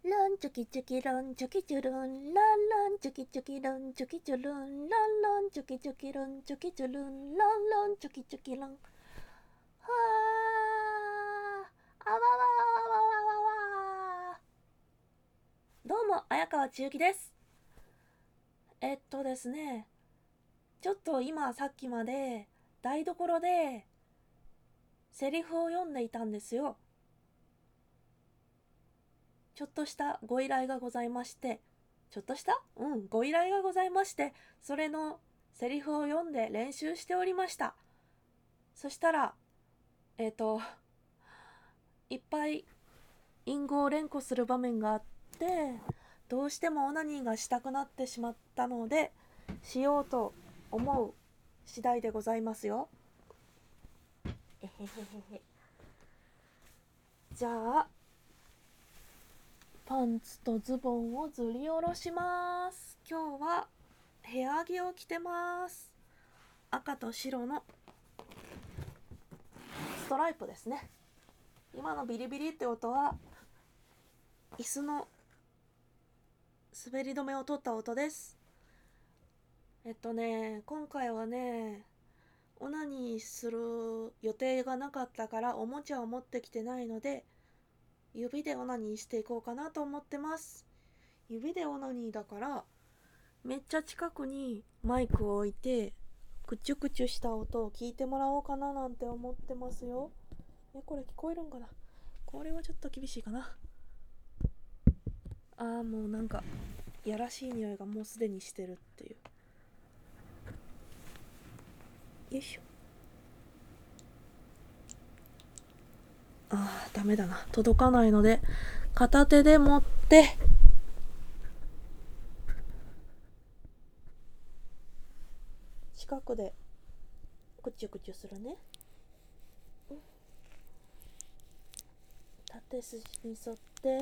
ロンチョキチョキロンチョキチョロンロンロンチョキチョキロンチョキチョロンロンロンチョキチョキロンチョキチョロンロンロンチョキチョキロン。はあ、あわわわわわわわ。どうも綾川千雪です。ですね、ちょっと今さっきまで台所でセリフを読んでいたんですよ。ちょっとしたご依頼がございまして、ご依頼がございまして、それのセリフを読んで練習しておりました。そしたら、いっぱい隠語を連呼する場面があって、どうしてもオナニーがしたくなってしまったので、しようと思う次第でございますよ。えへへへへ。じゃあ、パンツとズボンをずり下ろします。今日は部屋着を着てます。赤と白のストライプですね。今のビリビリって音は椅子の滑り止めを取った音です。今回はね、オナニーする予定がなかったからおもちゃを持ってきてないので、指でオナニーしていこうかなと思ってます。指でオナニーだからめっちゃ近くにマイクを置いてクチュクチュした音を聞いてもらおうかななんて思ってますよ。これ聞こえるんかな。これはちょっと厳しいかな。もうなんかやらしい匂いがもうすでにしてるっていう。よいしょ。ダメだな、届かないので片手で持って近くでクチュクチュするね。縦筋に沿って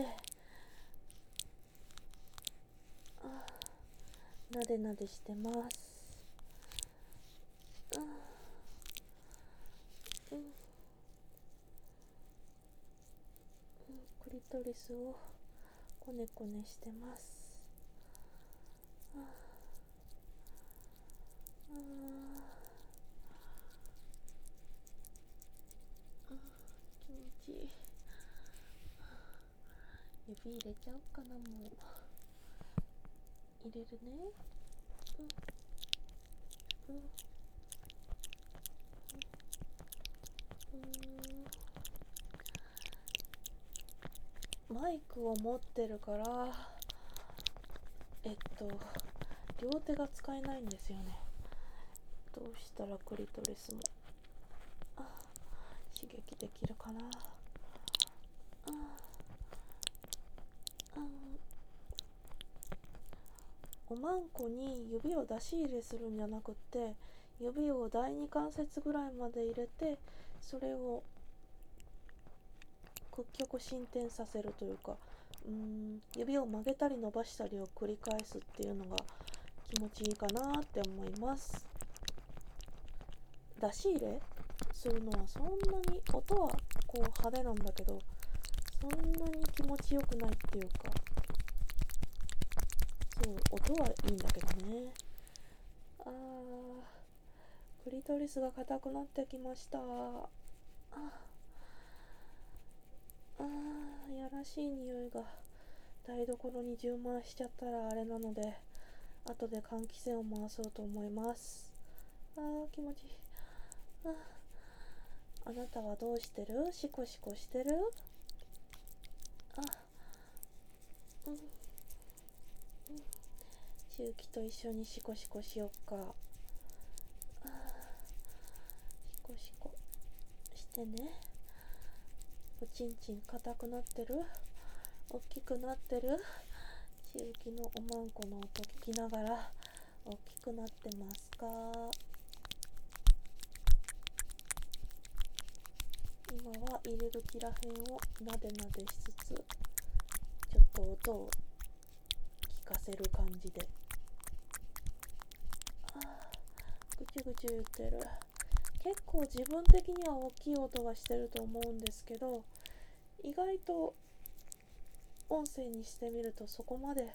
なでなでしてます。クリトリスをコネコネしてます。気持ちいい。指入れちゃおうかな。もう入れるね。マイクを持ってるから両手が使えないんですよね。どうしたらクリトリスも刺激できるかな。おまんこに指を出し入れするんじゃなくって、指を第二関節ぐらいまで入れて、それを屈曲伸展させるというか、指を曲げたり伸ばしたりを繰り返すっていうのが気持ちいいかなって思います。出し入れするのはそんなに、音はこう派手なんだけど、そんなに気持ちよくないっていうか、音はいいんだけどね。クリトリスが硬くなってきました。やらしい匂いが台所に充満しちゃったらあれなので、後で換気扇を回そうと思います。気持ちいい。あなたはどうしてる？シコシコしてる？しゅうきと一緒にシコシコしよっか。シコシコしてね。おちんちん硬くなってる？大きくなってる？しゅうきのおまんこの音聞きながら、大きくなってますか？今は入れ口らへんをなでなでしつつ、ちょっと音を聞かせる感じで。ぐちゅぐちゅ言ってる。結構自分的には大きい音がしてると思うんですけど、意外と音声にしてみるとそこまで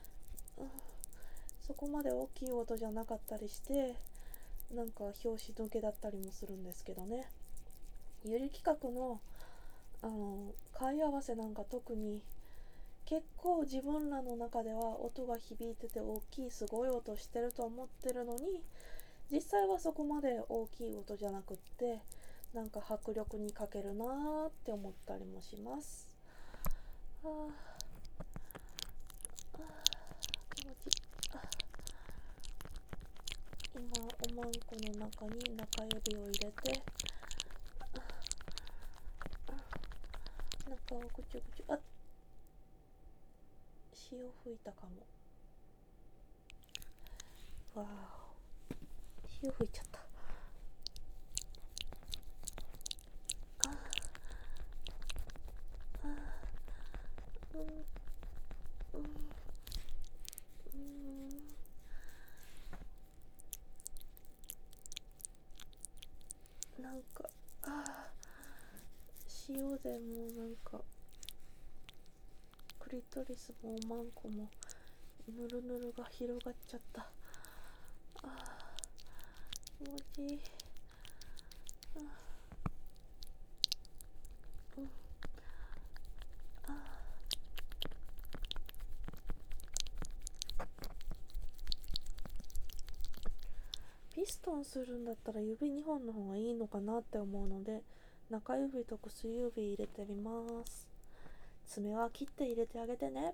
大きい音じゃなかったりして、なんか拍子抜けだったりもするんですけどね。ゆり企画の貝合わせなんか特に結構自分らの中では音が響いてて大きいすごい音してると思ってるのに、実際はそこまで大きい音じゃなくって、なんか迫力に欠けるなーって思ったりもします。気持ちいい。今おまんこの中に中指を入れて中をぐちゅぐちゅ、潮吹いたかも。わー、潮吹いちゃった。なんか塩でもなんかクリトリスもおまんこもぬるぬるが広がっちゃった。気持ちいい。ピストンするんだったら指2本の方がいいのかなって思うので、中指と薬指入れてみます。爪は切って入れてあげてね。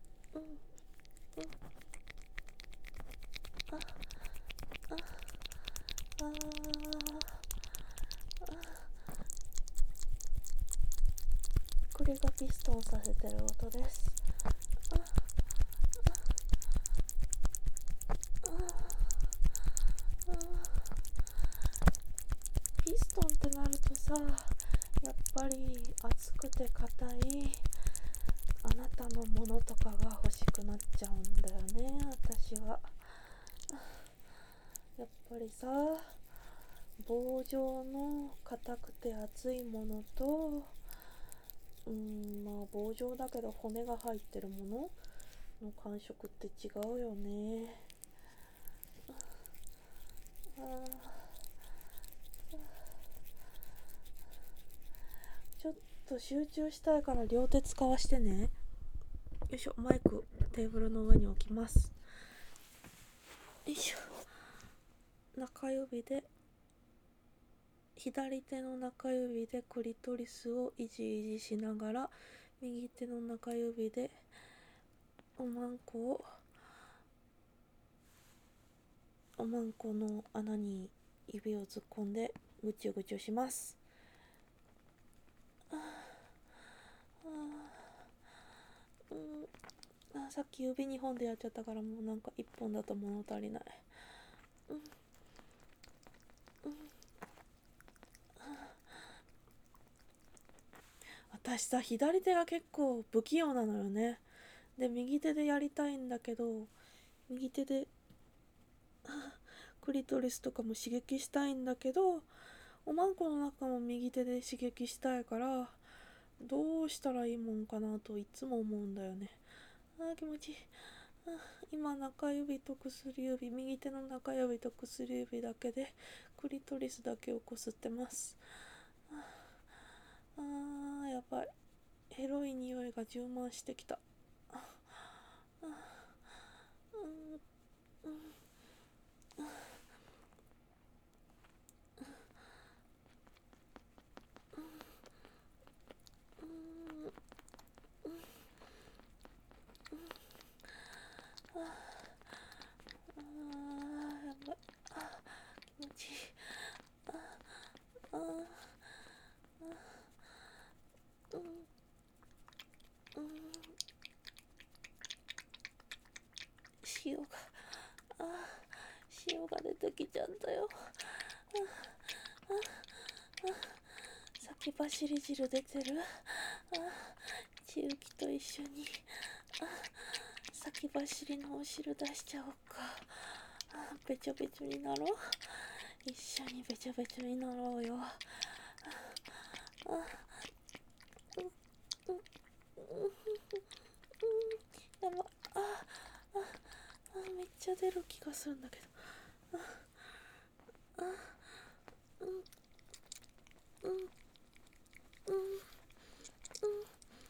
これがピストンさせてる音です。ピストンってなるとさ、やっぱり熱くて硬いあなたのものとかが欲しくなっちゃうんだよね、私は。やっぱりさ、棒状の硬くて熱いものと、棒状だけど骨が入ってるものの感触って違うよね。ちょっと集中したいから両手使わしてね。よいしょ、マイクテーブルの上に置きます。よいしょ。中指で、左手の中指でクリトリスをいじいじしながら、右手の中指でおまんこの穴に指を突っ込んでぐちゅぐちゅします。さっき指2本でやっちゃったから、もうなんか1本だと物足りない。私さ、左手が結構不器用なのよね。で、右手でやりたいんだけど、右手でクリトリスとかも刺激したいんだけど、おまんこの中も右手で刺激したいから、どうしたらいいもんかなといつも思うんだよね。気持ちいい。今中指と薬指、右手の中指と薬指だけでクリトリスだけをこすってます。やばい、エロい匂いが充満してきた。気持ちいい。塩が出てきちゃったよ。先走り汁出てる。千雪と一緒に先走りのお汁出しちゃおうか。べちょべちょになろう。一緒にべちょべちょになろうよ。 出る気がするんだけど。ああうんうんうんうん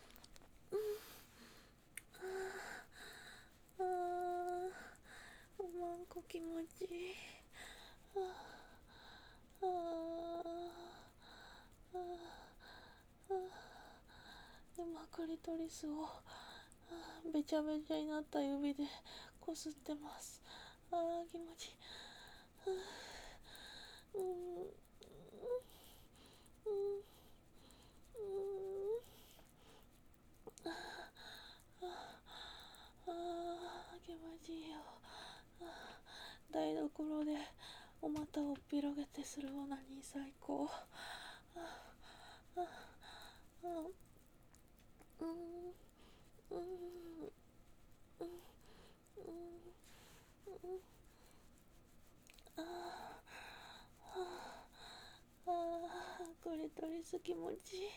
ああおまんこ気持ちいい。ああああ今クリトリスをべちゃべちゃになった指でこすってます。ああ気持ちいい。うんうん気持ちいいよ。台所でお股を広げてするオナニー最高。うんうんクリトリス気持ちいい。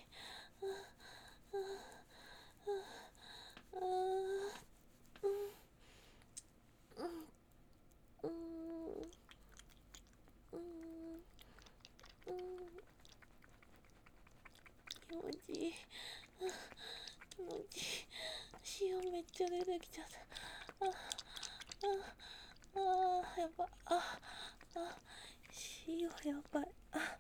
気持ちいい。気持ちいい。塩めっちゃ出てきちゃった。やば。塩やばい。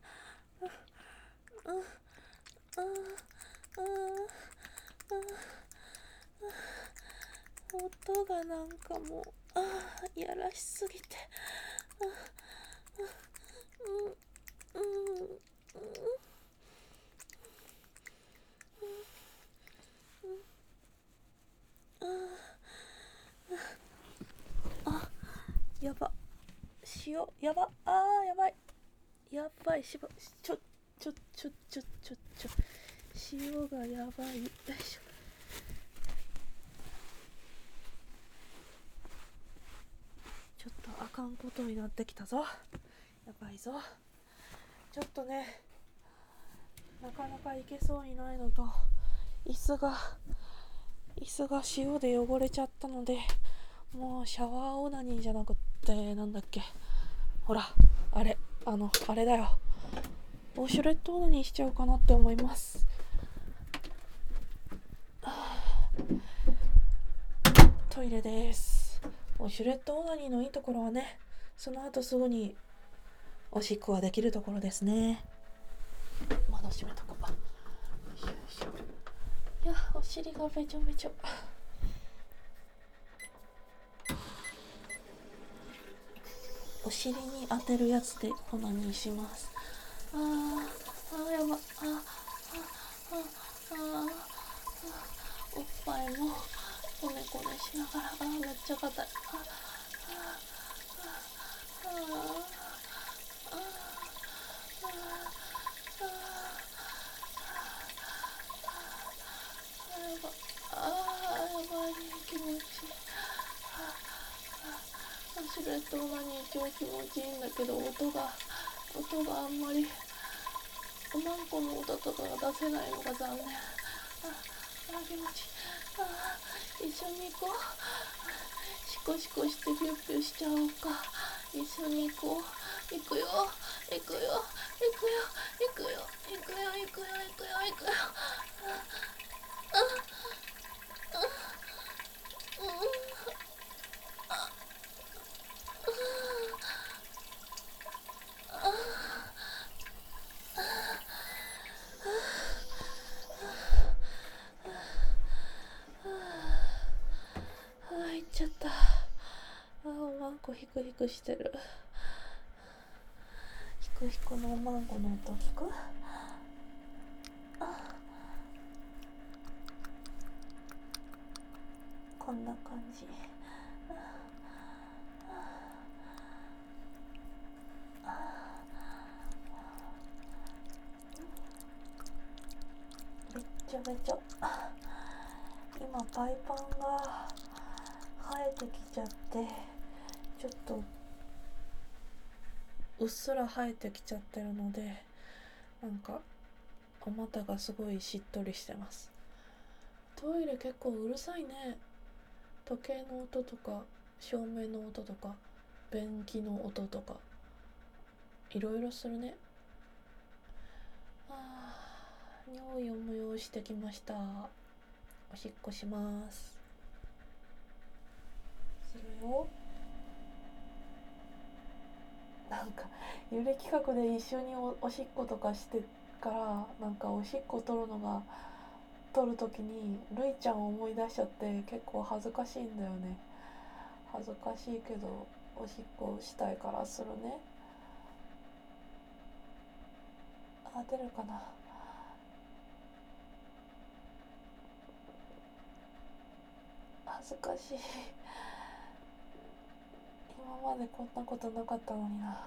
音がなんかもうやらしすぎてやば塩やばやばいやばいちょ塩がやばい。よいしょ。ちょっとあかんことになってきたぞ。やばいぞ。ちょっとねなかなかいけそうにないのと椅子が塩で汚れちゃったので、もうシャワーオナニーじゃなくってなんだっけ、ほらあれだよ、ウォシュレットオナニーしちゃうかなって思います。トイレです。ウォシュレットオナニーのいいところはね、その後すぐにおしっこができるところですね。窓閉めとこう。いやお尻がべちょべちょ。お尻に当てるやつでオナニーします。やば。おっぱいもこねこねしながらめっちゃ硬い。やばい気持ちいい。ウォシュレットオナニー超気持ちいいんだけど音があんまりおまんこの音とかが出せないのが残念。気持ちいい。一緒に行こう。シコシコしてピュッピュしちゃおうか。一緒に行こう。行くよ。行っちゃった。おまんこヒクヒクしてる。ヒクヒクのおまんこの音聞く？こんな感じ。べっちゃべちゃ。今パイパンが生えてきちゃって、ちょっとうっすら生えてきちゃってるので、なんかお股がすごいしっとりしてます。トイレ結構うるさいね。時計の音とか照明の音とか便器の音とかいろいろするね。尿意を催してきました。おしっこします。するよ。なんかゆり企画で一緒におしっことかしてから、なんかおしっこ取る時にるいちゃんを思い出しちゃって結構恥ずかしいんだよね。恥ずかしいけどおしっこしたいからするね。出るかな。恥ずかしい。今までこんなことなかったのにな。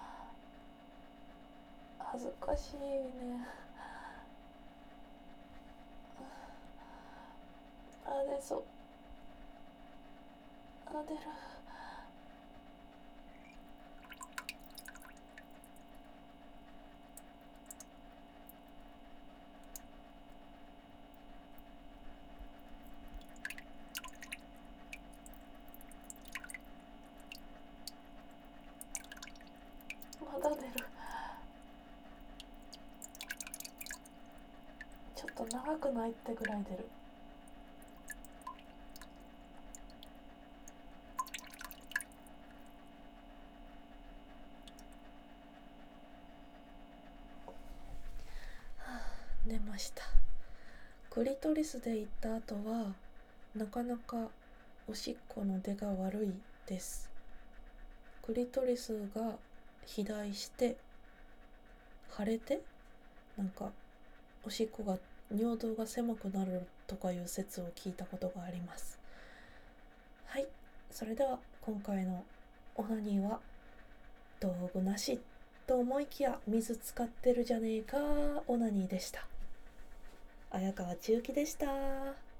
恥ずかしいね。出そう。出る。まだ出る。ちょっと長くないってぐらい出る。出ました。クリトリスで行った後はなかなかおしっこの出が悪いです。クリトリスが肥大して腫れて、なんかおしっこが尿道が狭くなるとかいう説を聞いたことがあります。はい、それでは今回のオナニーは道具なしと思いきや水使ってるじゃねえかオナニーでした。綾川千幸でした。